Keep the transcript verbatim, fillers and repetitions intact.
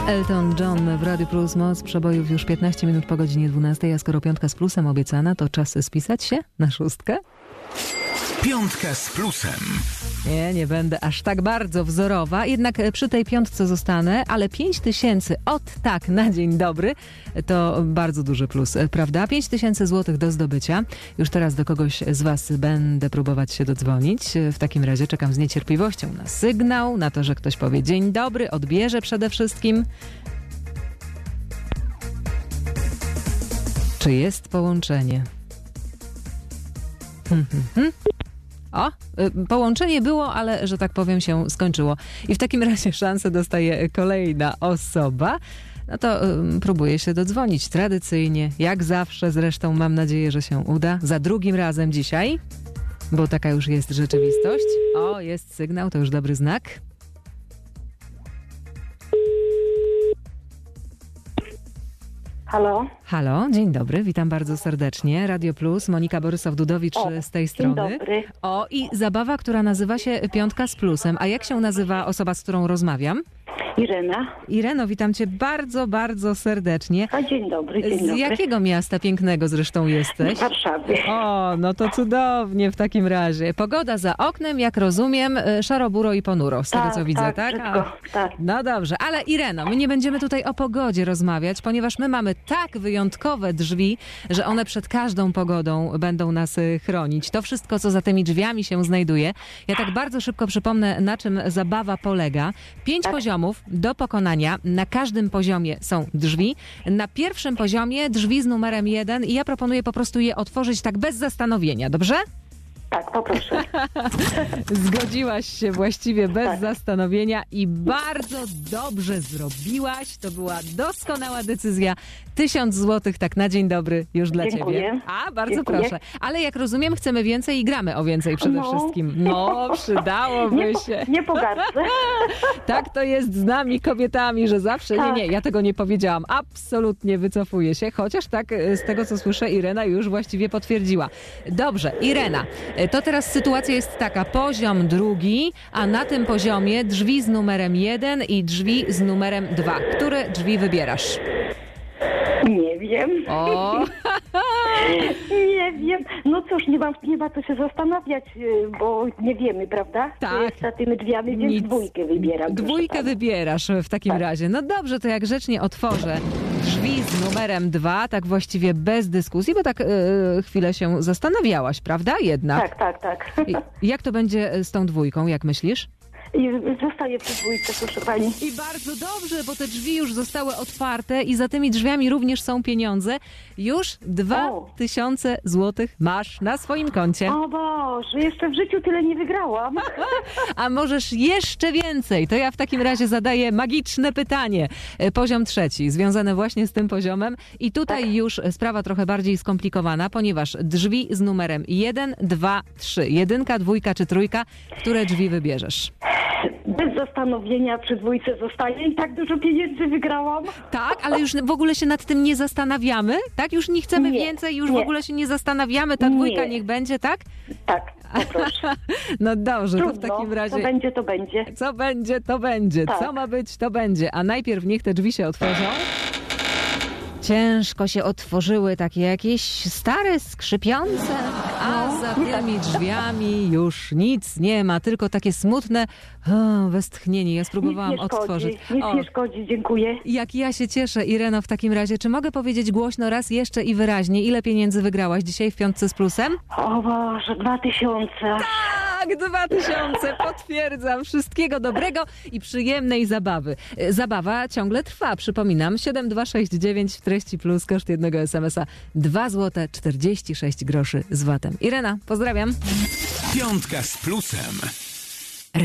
Elton John w Radiu Plus, moc przebojów już piętnaście minut po godzinie dwunastej, a skoro piątka z plusem obiecana, to czas spisać się na szóstkę? Piątka z plusem. Nie, nie będę aż tak bardzo wzorowa, jednak przy tej piątce zostanę, ale pięć tysięcy od tak na dzień dobry to bardzo duży plus, prawda? pięć tysięcy złotych do zdobycia. Już teraz do kogoś z was będę próbować się dodzwonić. W takim razie czekam z niecierpliwością na sygnał, na to, że ktoś powie dzień dobry, odbierze przede wszystkim. Czy jest połączenie? Hmm, hmm, hmm. O, y, połączenie było, ale, że tak powiem, się skończyło. I w takim razie szansę dostaje kolejna osoba. No to y, próbuję się dodzwonić tradycyjnie, jak zawsze. Zresztą mam nadzieję, że się uda. Za drugim razem dzisiaj, bo taka już jest rzeczywistość. O, jest sygnał, to już dobry znak. Halo? Halo, dzień dobry, witam bardzo serdecznie. Radio Plus, Monika Borysow-Dudowicz O, z tej dzień strony. dobry. O, i zabawa, która nazywa się Piątka z Plusem. A jak się nazywa osoba, z którą rozmawiam? Irena. Ireno, witam cię bardzo, bardzo serdecznie. A dzień dobry, dzień Z dobry. jakiego miasta pięknego zresztą jesteś? Z Warszawy. O, no to cudownie w takim razie. Pogoda za oknem, jak rozumiem, y, szaro-buro i ponuro, z tego Tak, co widzę, tak, tak? wszystko, tak. No dobrze, ale Ireno, my nie będziemy tutaj o pogodzie rozmawiać, ponieważ my mamy tak wyjątkowe drzwi, że one przed każdą pogodą będą nas y, chronić. To wszystko, co za tymi drzwiami się znajduje. Ja tak bardzo szybko przypomnę, na czym zabawa polega. Pięć Tak. poziomów do pokonania. Na każdym poziomie są drzwi. Na pierwszym poziomie drzwi z numerem jeden i ja proponuję po prostu je otworzyć tak bez zastanowienia, dobrze? Tak, poproszę. Zgodziłaś się właściwie bez Tak. zastanowienia i bardzo dobrze zrobiłaś. To była doskonała decyzja. Tysiąc złotych tak na dzień dobry już dla Dziękuję. ciebie. A, bardzo Dziękuję. proszę. Ale jak rozumiem, chcemy więcej i gramy o więcej przede No. wszystkim. No, przydałoby Nie, się. po, nie pogardzę. Tak to jest z nami kobietami, że zawsze, nie, Tak. nie, ja tego nie powiedziałam, absolutnie wycofuję się, chociaż tak e, z tego co słyszę Irena już właściwie potwierdziła. Dobrze, Irena, e, to teraz sytuacja jest taka, poziom drugi, a na tym poziomie drzwi z numerem jeden i drzwi z numerem dwa. Które drzwi wybierasz? Nie wiem. O, Nie wiem. No cóż, nie ma, nie ma co się zastanawiać, y, bo nie wiemy, prawda? Tak. Co jest za tymi drzwiami, więc Nic. dwójkę wybieram. proszę Dwójkę pana. wybierasz w takim Tak. razie. razie. No dobrze, to jak grzecznie otworzę drzwi z numerem dwa, tak właściwie bez dyskusji, bo tak e, chwilę się zastanawiałaś, prawda? Jednak. Tak, tak, tak. I jak to będzie z tą dwójką, jak myślisz? I zostaję przy dwójce, proszę pani. I bardzo dobrze, bo te drzwi już zostały otwarte i za tymi drzwiami również są pieniądze. Już dwa O. tysiące złotych masz na swoim koncie. O Boże, jeszcze w życiu tyle nie wygrałam. A możesz jeszcze więcej. To ja w takim razie zadaję magiczne pytanie. E, Poziom trzeci, związany właśnie z tym poziomem. I tutaj Tak. już sprawa trochę bardziej skomplikowana, ponieważ drzwi z numerem jeden, dwa, trzy. Jedynka, dwójka czy trójka. Które drzwi wybierzesz? Bez zastanowienia przy dwójce zostaję i tak dużo pieniędzy wygrałam. Tak, ale już w ogóle się nad tym nie zastanawiamy, tak? Już nie chcemy Nie, więcej, już w nie. ogóle się nie zastanawiamy, ta dwójka Nie. niech będzie, tak? Tak, poproszę. No dobrze, to w Trudno, takim razie... co będzie, to będzie. Co będzie, to będzie. Tak. Co ma być, to będzie. A najpierw niech te drzwi się otworzą. Ciężko się otworzyły, takie jakieś stare, skrzypiące, a No. za tymi drzwiami już nic nie ma, tylko takie smutne o, westchnienie. Ja spróbowałam Nic nie otworzyć. szkodzi, nic O, nie szkodzi, dziękuję. jak ja się cieszę, Ireno, w takim razie. Czy mogę powiedzieć głośno raz jeszcze i wyraźnie, ile pieniędzy wygrałaś dzisiaj w Piątce z Plusem? O Boże, dwa tysiące. Tak, dwa tysiące, potwierdzam. Wszystkiego dobrego i przyjemnej zabawy. E, Zabawa ciągle trwa, przypominam. siedem dwa sześć dziewięć w treści plus koszt jednego es em es a dwa złote czterdzieści sześć groszy z vatem. Irena, pozdrawiam. Piątka z plusem.